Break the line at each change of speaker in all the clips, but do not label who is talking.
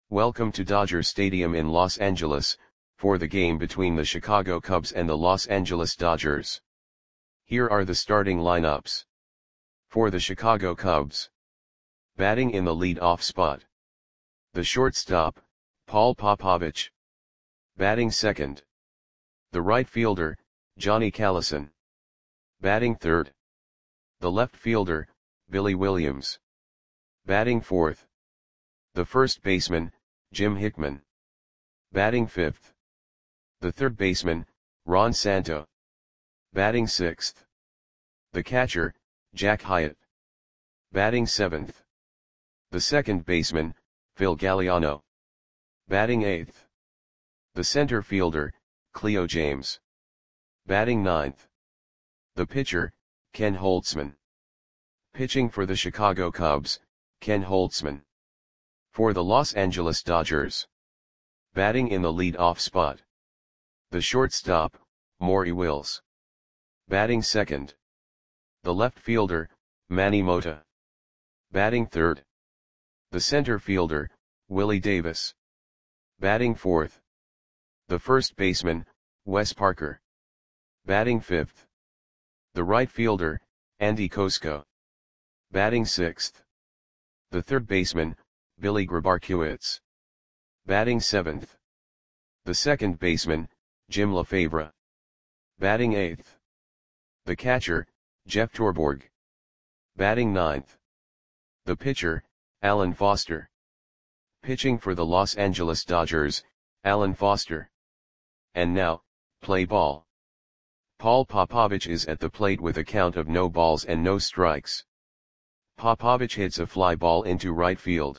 Welcome to Dodger Stadium in Los Angeles, for the game between the Chicago Cubs and the Los Angeles Dodgers. Here are the starting lineups. For the Chicago Cubs. Batting in the lead-off spot. The shortstop, Paul Popovich. Batting second. The right fielder, Johnny Callison. Batting third. The left fielder, Billy Williams. Batting fourth. The first baseman, Jim Hickman. Batting fifth. The third baseman, Ron Santo. Batting sixth. The catcher, Jack Hyatt. Batting seventh. The second baseman, Phil Galliano. Batting eighth. The center fielder, Cleo James. Batting ninth. The pitcher, Ken Holtzman. Pitching for the Chicago Cubs, Ken Holtzman. For the Los Angeles Dodgers. Batting in the lead-off spot. The shortstop, Maury Wills. Batting second. The left fielder, Manny Mota. Batting third. The center fielder, Willie Davis. Batting fourth. The first baseman, Wes Parker. Batting fifth. The right fielder, Andy Kosko. Batting sixth. The third baseman, Billy Grabarkiewicz. Batting seventh. The second baseman, Jim LaFavre. Batting eighth. The catcher, Jeff Torborg. Batting ninth. The pitcher, Alan Foster. Pitching for the Los Angeles Dodgers, Alan Foster. And now, play ball. Paul Popovich is at the plate with a count of no balls and no strikes. Popovich hits a fly ball into right field.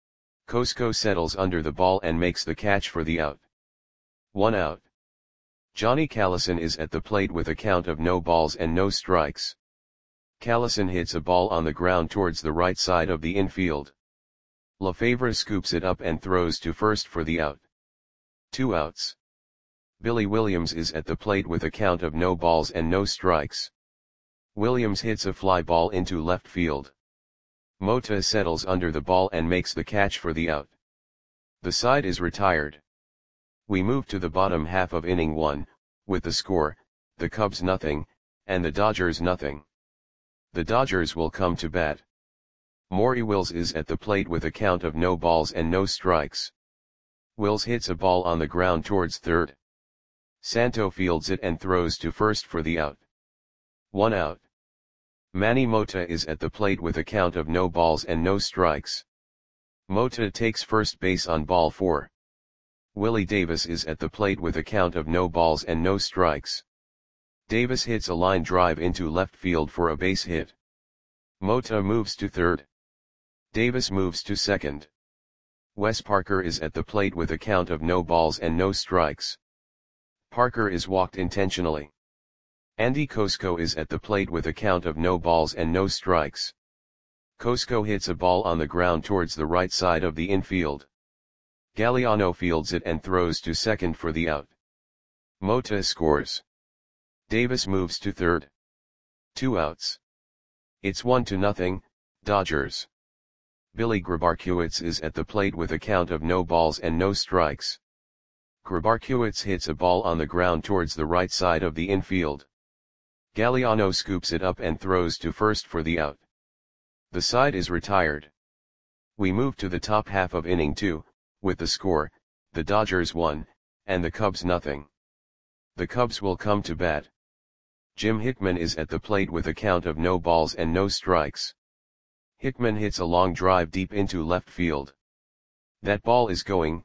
Kosko settles under the ball and makes the catch for the out. 1 out. Johnny Callison is at the plate with a count of no balls and no strikes. Callison hits a ball on the ground towards the right side of the infield. LaFavre scoops it up and throws to first for the out. 2 outs. Billy Williams is at the plate with a count of no balls and no strikes. Williams hits a fly ball into left field. Mota settles under the ball and makes the catch for the out. The side is retired. We move to the bottom half of inning 1, with the score, the Cubs nothing, and the Dodgers nothing. The Dodgers will come to bat. Maury Wills is at the plate with a count of no balls and no strikes. Wills hits a ball on the ground towards third. Santo fields it and throws to first for the out. 1 out. Manny Mota is at the plate with a count of no balls and no strikes. Mota takes first base on ball 4. Willie Davis is at the plate with a count of no balls and no strikes. Davis hits a line drive into left field for a base hit. Mota moves to third. Davis moves to second. Wes Parker is at the plate with a count of no balls and no strikes. Parker is walked intentionally. Andy Kosko is at the plate with a count of no balls and no strikes. Kosko hits a ball on the ground towards the right side of the infield. Galliano fields it and throws to second for the out. Mota scores. Davis moves to third. 2 outs. It's 1-0, Dodgers. Billy Grabarkiewicz is at the plate with a count of no balls and no strikes. Grabarkiewicz hits a ball on the ground towards the right side of the infield. Galliano scoops it up and throws to first for the out. The side is retired. We move to the top half of inning 2, with the score, the Dodgers 1, and the Cubs nothing. The Cubs will come to bat. Jim Hickman is at the plate with a count of no balls and no strikes. Hickman hits a long drive deep into left field. That ball is gone.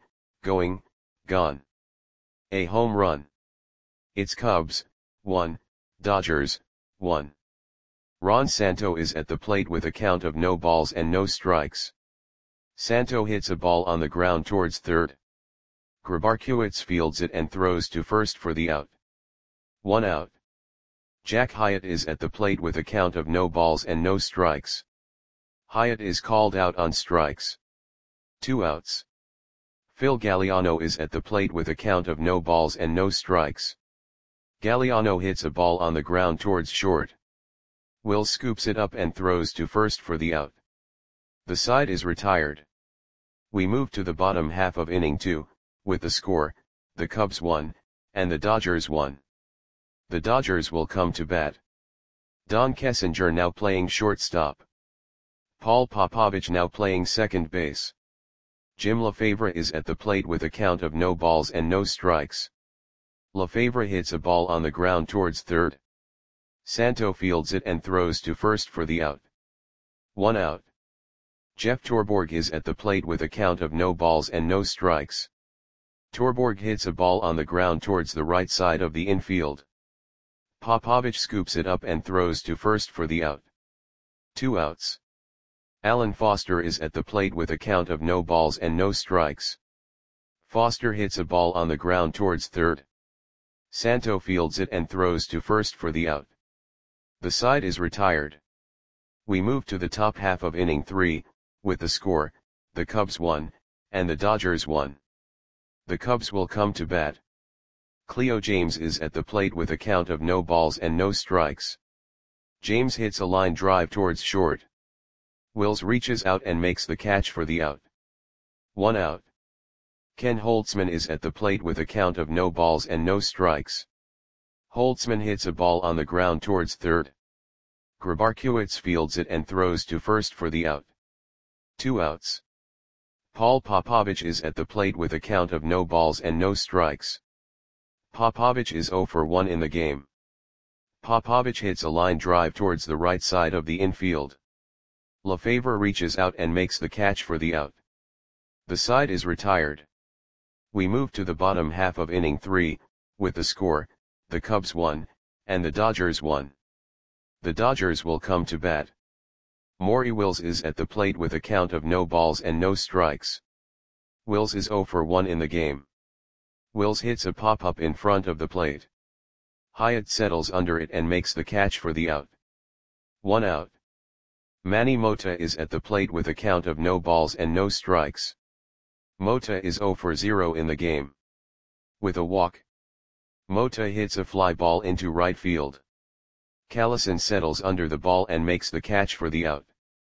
A home run. It's Cubs 1, Dodgers 1. Ron Santo is at the plate with a count of no balls and no strikes. Santo hits a ball on the ground towards third. Grabarkiewicz fields it and throws to first for the out. 1 out. Jack Hyatt is at the plate with a count of no balls and no strikes. Hyatt is called out on strikes. 2 outs. Phil Galliano is at the plate with a count of no balls and no strikes. Galliano hits a ball on the ground towards short. Will scoops it up and throws to first for the out. The side is retired. We move to the bottom half of inning 2, with the score, the Cubs won, and the Dodgers won. The Dodgers will come to bat. Don Kessinger now playing shortstop. Paul Popovich now playing second base. Jim Lefebvre is at the plate with a count of no balls and no strikes. Lefebvre hits a ball on the ground towards third. Santo fields it and throws to first for the out. 1 out. Jeff Torborg is at the plate with a count of no balls and no strikes. Torborg hits a ball on the ground towards the right side of the infield. Popovich scoops it up and throws to first for the out. 2 outs. Alan Foster is at the plate with a count of no balls and no strikes. Foster hits a ball on the ground towards third. Santo fields it and throws to first for the out. The side is retired. We move to the top half of inning 3, with the score, the Cubs won, and the Dodgers won. The Cubs will come to bat. Cleo James is at the plate with a count of no balls and no strikes. James hits a line drive towards short. Wills reaches out and makes the catch for the out. 1 out. Ken Holtzman is at the plate with a count of no balls and no strikes. Holtzman hits a ball on the ground towards third. Grabarkiewicz fields it and throws to first for the out. 2 outs. Paul Popovich is at the plate with a count of no balls and no strikes. Popovich is 0 for 1 in the game. Popovich hits a line drive towards the right side of the infield. Lefebvre reaches out and makes the catch for the out. The side is retired. We move to the bottom half of inning 3, with the score, the Cubs won, and the Dodgers won. The Dodgers will come to bat. Maury Wills is at the plate with a count of no balls and no strikes. Wills is 0 for 1 in the game. Wills hits a pop-up in front of the plate. Hyatt settles under it and makes the catch for the out. 1 out. Manny Mota is at the plate with a count of no balls and no strikes. Mota is 0 for 0 in the game. With a walk, Mota hits a fly ball into right field. Callison settles under the ball and makes the catch for the out.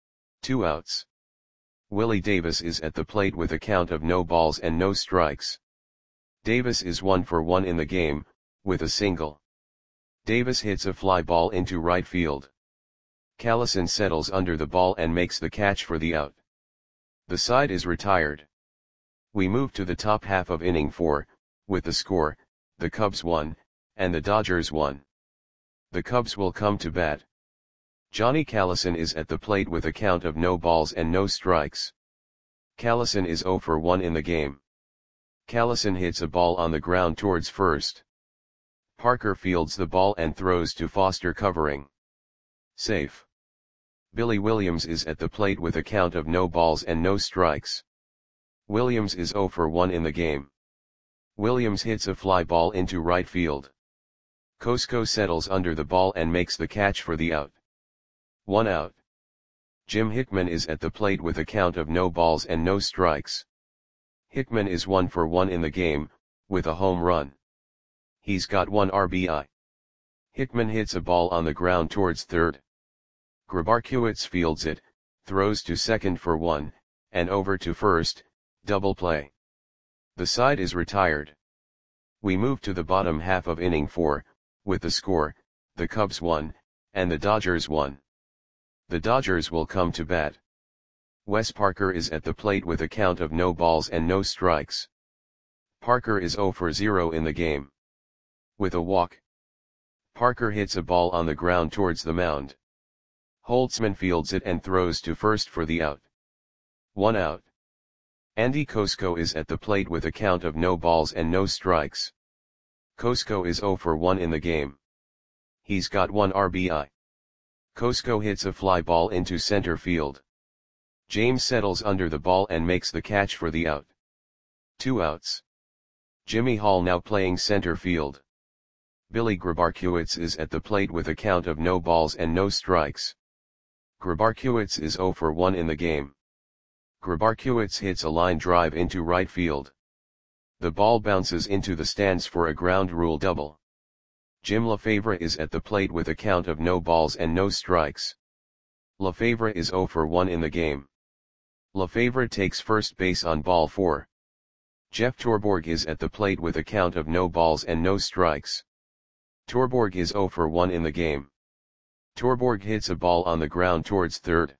2 outs. Willie Davis is at the plate with a count of no balls and no strikes. Davis is 1 for 1 in the game, with a single. Davis hits a fly ball into right field. Callison settles under the ball and makes the catch for the out. The side is retired. We move to the top half of inning 4, with the score, the Cubs won, and the Dodgers won. The Cubs will come to bat. Johnny Callison is at the plate with a count of no balls and no strikes. Callison is 0 for 1 in the game. Callison hits a ball on the ground towards first. Parker fields the ball and throws to Foster covering. Safe. Billy Williams is at the plate with a count of no balls and no strikes. Williams is 0 for 1 in the game. Williams hits a fly ball into right field. Kosko settles under the ball and makes the catch for the out. 1 out. Jim Hickman is at the plate with a count of no balls and no strikes. Hickman is 1 for 1 in the game, with a home run. He's got 1 RBI. Hickman hits a ball on the ground towards third. Grabarkiewicz fields it, throws to second for 1, and over to first, double play. The side is retired. We move to the bottom half of inning 4, with the score, the Cubs won, and the Dodgers won. The Dodgers will come to bat. Wes Parker is at the plate with a count of no balls and no strikes. Parker is 0 for 0 in the game. With a walk, Parker hits a ball on the ground towards the mound. Holtzman fields it and throws to first for the out. 1 out. Andy Kosko is at the plate with a count of no balls and no strikes. Kosko is 0 for 1 in the game. He's got 1 RBI. Kosko hits a fly ball into center field. James settles under the ball and makes the catch for the out. 2 outs. Jimmy Hall now playing center field. Billy Grabarkiewicz is at the plate with a count of no balls and no strikes. Grabarkiewicz is 0 for 1 in the game. Grabarkiewicz hits a line drive into right field. The ball bounces into the stands for a ground rule double. Jim Lefebvre is at the plate with a count of no balls and no strikes. Lefebvre is 0 for 1 in the game. Lefevre takes first base on ball 4. Jeff Torborg is at the plate with a count of no balls and no strikes. Torborg is 0 for 1 in the game. Torborg hits a ball on the ground towards third.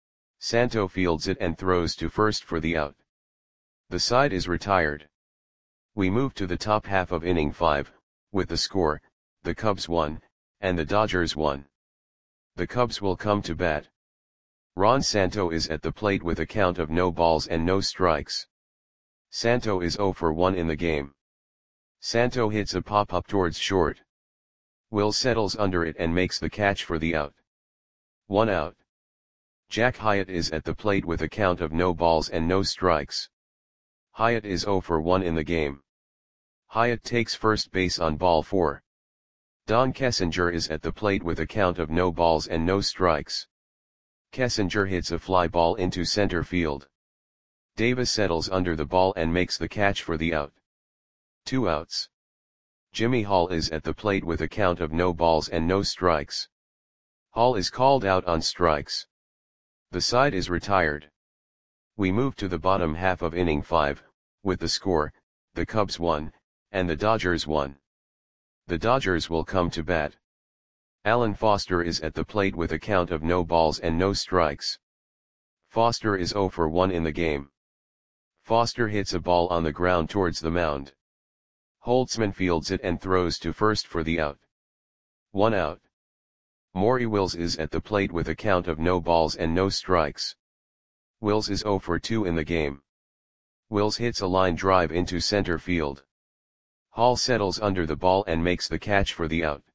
Santo fields it and throws to first for the out. The side is retired. We move to the top half of inning 5, with the score, the Cubs 1, and the Dodgers 1. The Cubs will come to bat. Ron Santo is at the plate with a count of no balls and no strikes. Santo is 0 for 1 in the game. Santo hits a pop-up towards short. Will settles under it and makes the catch for the out. 1 out. Jack Hyatt is at the plate with a count of no balls and no strikes. Hyatt is 0 for 1 in the game. Hyatt takes first base on ball 4. Don Kessinger is at the plate with a count of no balls and no strikes. Kessinger hits a fly ball into center field. Davis settles under the ball and makes the catch for the out. 2 outs. Jimmy Hall is at the plate with a count of no balls and no strikes. Hall is called out on strikes. The side is retired. We move to the bottom half of inning 5, with the score, the Cubs 1, and the Dodgers 1. The Dodgers will come to bat. Alan Foster is at the plate with a count of no balls and no strikes. Foster is 0 for 1 in the game. Foster hits a ball on the ground towards the mound. Holtzman fields it and throws to first for the out. 1 out. Maury Wills is at the plate with a count of no balls and no strikes. Wills is 0 for 2 in the game. Wills hits a line drive into center field. Hall settles under the ball and makes the catch for the out.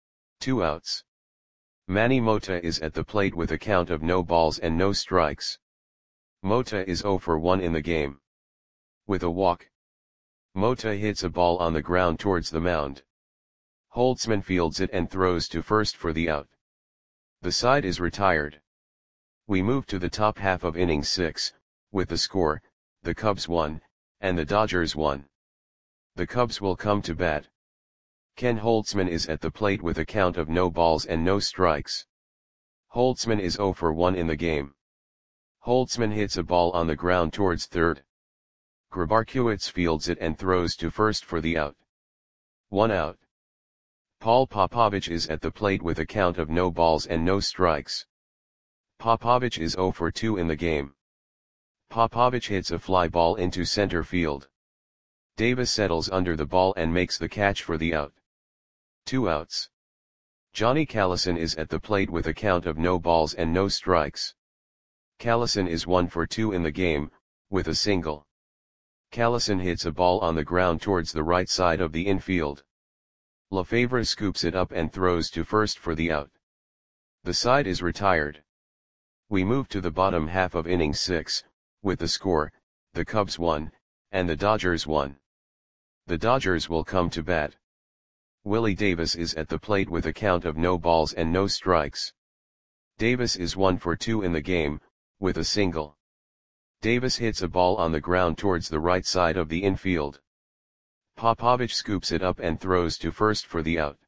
2 outs. Manny Mota is at the plate with a count of no balls and no strikes. Mota is 0 for 1 in the game. With a walk, Mota hits a ball on the ground towards the mound. Holtzman fields it and throws to first for the out. The side is retired. We move to the top half of inning 6, with the score, the Cubs 1, and the Dodgers 1. The Cubs will come to bat. Ken Holtzman is at the plate with a count of no balls and no strikes. Holtzman is 0 for 1 in the game. Holtzman hits a ball on the ground towards third. Grabarkiewicz fields it and throws to first for the out. 1 out. Paul Popovich is at the plate with a count of no balls and no strikes. Popovich is 0 for 2 in the game. Popovich hits a fly ball into center field. Davis settles under the ball and makes the catch for the out. 2 outs. Johnny Callison is at the plate with a count of no balls and no strikes. Callison is 1 for 2 in the game, with a single. Callison hits a ball on the ground towards the right side of the infield. Lefevre scoops it up and throws to first for the out. The side is retired. We move to the bottom half of inning 6, with the score, the Cubs 1, and the Dodgers 1. The Dodgers will come to bat. Willie Davis is at the plate with a count of no balls and no strikes. Davis is 1 for 2 in the game, with a single. Davis hits a ball on the ground towards the right side of the infield. Popovich scoops it up and throws to first for the out.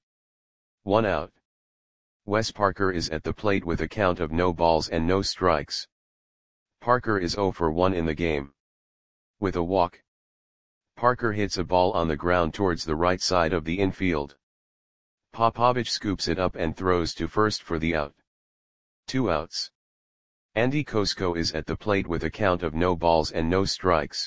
1 out. Wes Parker is at the plate with a count of no balls and no strikes. Parker is 0 for 1 in the game. With a walk, Parker hits a ball on the ground towards the right side of the infield. Popovich scoops it up and throws to first for the out. 2 outs. Andy Kosko is at the plate with a count of no balls and no strikes.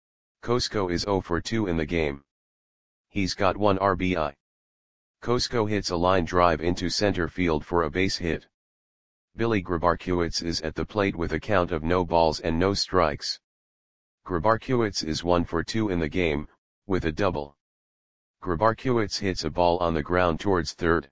Kosko is 0 for 2 in the game. He's got 1 RBI. Kosko hits a line drive into center field for a base hit. Billy Grabarkiewicz is at the plate with a count of no balls and no strikes. Grabarkiewicz is 1 for 2 in the game, with a double. Grabarkiewicz hits a ball on the ground towards third.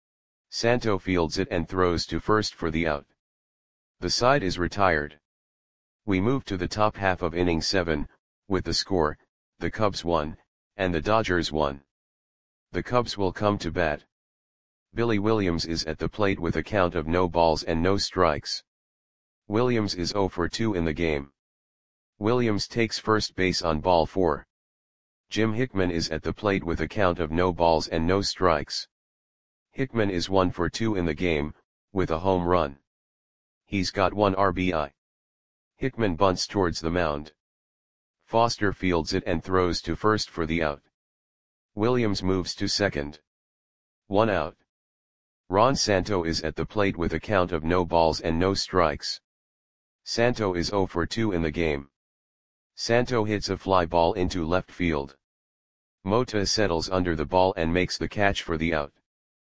Santo fields it and throws to first for the out. The side is retired. We move to the top half of inning 7, with the score, the Cubs 1, and the Dodgers 1. The Cubs will come to bat. Billy Williams is at the plate with a count of no balls and no strikes. Williams is 0 for 2 in the game. Williams takes first base on ball 4. Jim Hickman is at the plate with a count of no balls and no strikes. Hickman is 1 for 2 in the game, with a home run. He's got 1 RBI. Hickman bunts towards the mound. Foster fields it and throws to first for the out. Williams moves to second. 1 out. Ron Santo is at the plate with a count of no balls and no strikes. Santo is 0 for 2 in the game. Santo hits a fly ball into left field. Mota settles under the ball and makes the catch for the out.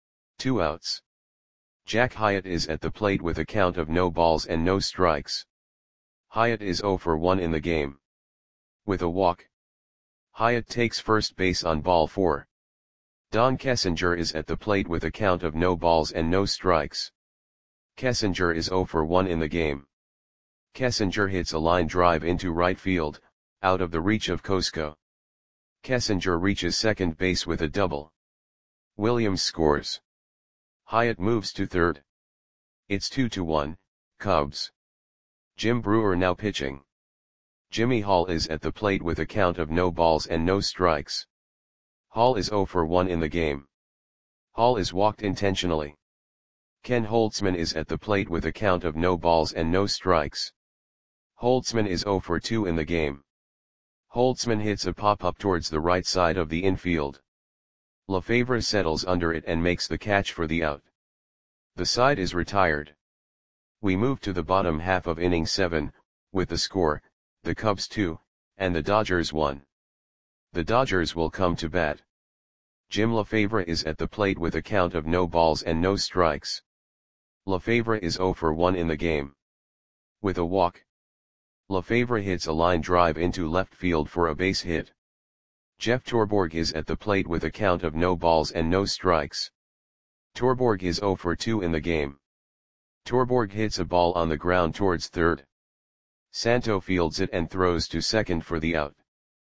2 outs. Jack Hyatt is at the plate with a count of no balls and no strikes. Hyatt is 0 for 1 in the game. With a walk, Hyatt takes first base on ball 4. Don Kessinger is at the plate with a count of no balls and no strikes. Kessinger is 0 for 1 in the game. Kessinger hits a line drive into right field, out of the reach of Cosco. Kessinger reaches second base with a double. Williams scores. Hyatt moves to third. It's 2-1, Cubs. Jim Brewer now pitching. Jimmy Hall is at the plate with a count of no balls and no strikes. Hall is 0 for 1 in the game. Hall is walked intentionally. Ken Holtzman is at the plate with a count of no balls and no strikes. Holtzman is 0 for 2 in the game. Holtzman hits a pop-up towards the right side of the infield. Lefevre settles under it and makes the catch for the out. The side is retired. We move to the bottom half of inning 7, with the score, the Cubs 2, and the Dodgers 1. The Dodgers will come to bat. Jim Lefevre is at the plate with a count of no balls and no strikes. Lefevre is 0 for 1 in the game. With a walk, Lefevre hits a line drive into left field for a base hit. Jeff Torborg is at the plate with a count of no balls and no strikes. Torborg is 0 for 2 in the game. Torborg hits a ball on the ground towards third. Santo fields it and throws to second for the out.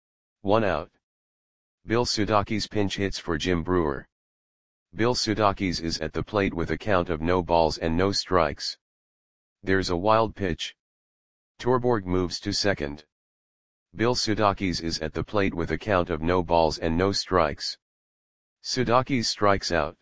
1 out. Bill Sudakis pinch hits for Jim Brewer. Bill Sudakis is at the plate with a count of no balls and no strikes. There's a wild pitch. Torborg moves to second. Bill Sudakis is at the plate with a count of no balls and no strikes. Sudakis strikes out.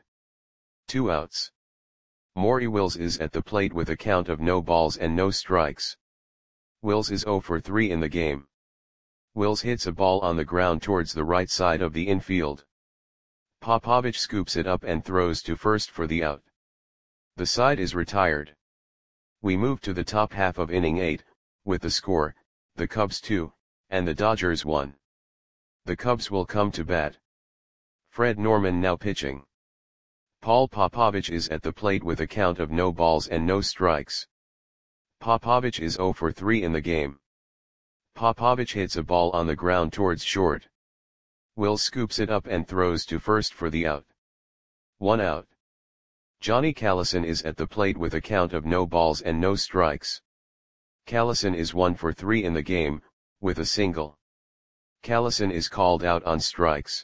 2 outs. Maury Wills is at the plate with a count of no balls and no strikes. Wills is 0 for 3 in the game. Wills hits a ball on the ground towards the right side of the infield. Popovich scoops it up and throws to first for the out. The side is retired. We move to the top half of inning 8, with the score, the Cubs 2, and the Dodgers 1. The Cubs will come to bat. Fred Norman now pitching. Paul Popovich is at the plate with a count of no balls and no strikes. Popovich is 0 for 3 in the game. Popovich hits a ball on the ground towards short. Wills scoops it up and throws to first for the out. 1 out. Johnny Callison is at the plate with a count of no balls and no strikes. Callison is 1 for 3 in the game, with a single. Callison is called out on strikes.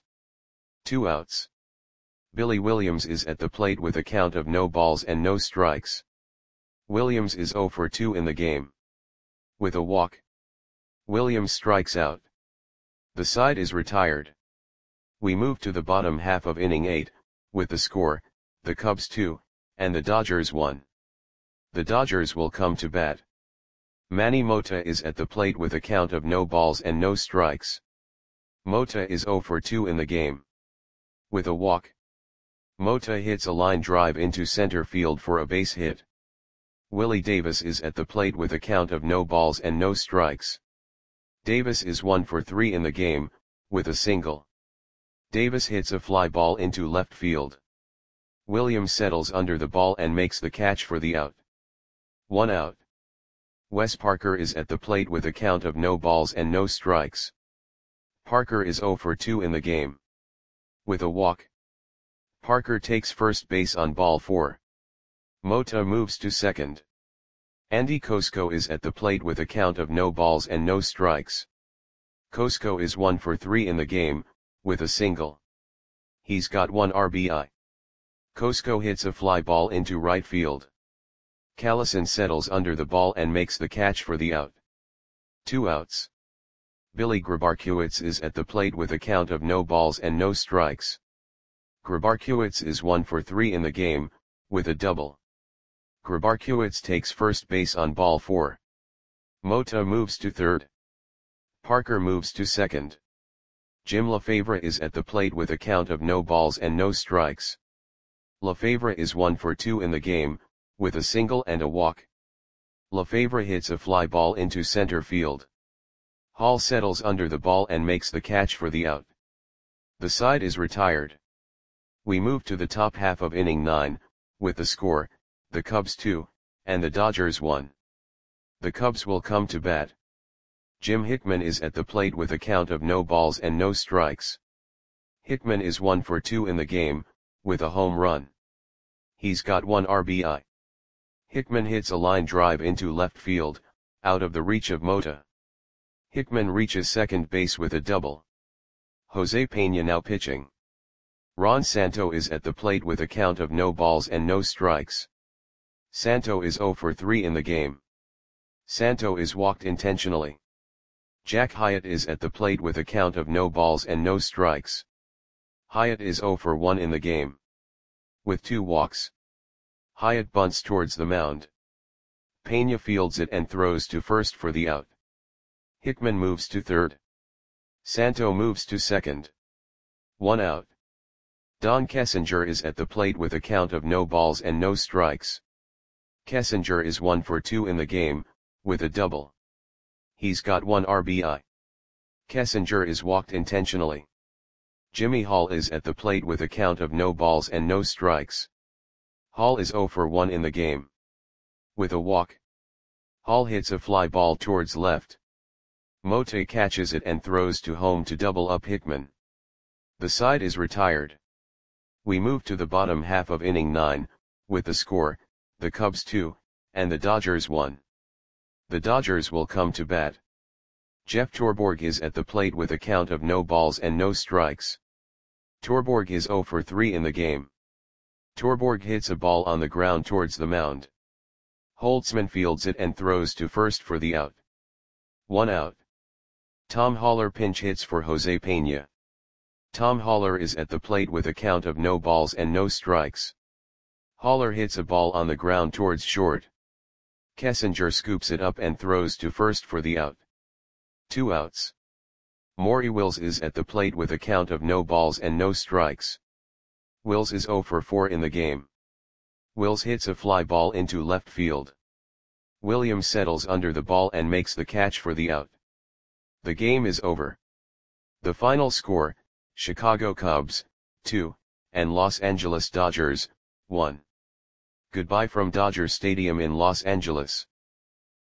2 outs. Billy Williams is at the plate with a count of no balls and no strikes. Williams is 0 for 2 in the game. With a walk, Williams strikes out. The side is retired. We move to the bottom half of inning 8, with the score, the Cubs 2, and the Dodgers 1. The Dodgers will come to bat. Manny Mota is at the plate with a count of no balls and no strikes. Mota is 0 for 2 in the game. With a walk, Mota hits a line drive into center field for a base hit. Willie Davis is at the plate with a count of no balls and no strikes. Davis is 1 for 3 in the game, with a single. Davis hits a fly ball into left field. Williams settles under the ball and makes the catch for the out. 1 out. Wes Parker is at the plate with a count of no balls and no strikes. Parker is 0 for 2 in the game. With a walk, Parker takes first base on ball 4. Mota moves to second. Andy Cosco is at the plate with a count of no balls and no strikes. Cosco is 1 for 3 in the game, with a single. He's got 1 RBI. Cosco hits a fly ball into right field. Callison settles under the ball and makes the catch for the out. 2 outs. Billy Grabarkiewicz is at the plate with a count of no balls and no strikes. Grabarkiewicz is 1 for 3 in the game, with a double. Grabarkiewicz takes first base on ball 4. Mota moves to third. Parker moves to second. Jim Lefevre is at the plate with a count of no balls and no strikes. Lefevre is 1 for 2 in the game, with a single and a walk. Lefevre hits a fly ball into center field. Hall settles under the ball and makes the catch for the out. The side is retired. We move to the top half of inning 9, with the score, the Cubs 2, and the Dodgers 1. The Cubs will come to bat. Jim Hickman is at the plate with a count of no balls and no strikes. Hickman is 1 for 2 in the game, with a home run. He's got 1 RBI. Hickman hits a line drive into left field, out of the reach of Mota. Hickman reaches second base with a double. Jose Peña now pitching. Ron Santo is at the plate with a count of no balls and no strikes. Santo is 0 for 3 in the game. Santo is walked intentionally. Jack Hyatt is at the plate with a count of no balls and no strikes. Hyatt is 0 for 1 in the game. With 2 walks. Hyatt bunts towards the mound. Peña fields it and throws to first for the out. Hickman moves to third. Santo moves to second. 1 out. Don Kessinger is at the plate with a count of no balls and no strikes. Kessinger is 1 for 2 in the game, with a double. He's got 1 RBI. Kessinger is walked intentionally. Jimmy Hall is at the plate with a count of no balls and no strikes. Hall is 0 for 1 in the game. With a walk. Hall hits a fly ball towards left. Mota catches it and throws to home to double up Hickman. The side is retired. We move to the bottom half of inning 9, with the score, the Cubs 2, and the Dodgers 1. The Dodgers will come to bat. Jeff Torborg is at the plate with a count of no balls and no strikes. Torborg is 0 for 3 in the game. Torborg hits a ball on the ground towards the mound. Holtzman fields it and throws to first for the out. 1 out. Tom Haller pinch hits for Jose Peña. Tom Haller is at the plate with a count of no balls and no strikes. Haller hits a ball on the ground towards short. Kessinger scoops it up and throws to first for the out. 2 outs. Maury Wills is at the plate with a count of no balls and no strikes. Wills is 0 for 4 in the game. Wills hits a fly ball into left field. Williams settles under the ball and makes the catch for the out. The game is over. The final score, Chicago Cubs, 2, and Los Angeles Dodgers, 1. Goodbye from Dodger Stadium in Los Angeles.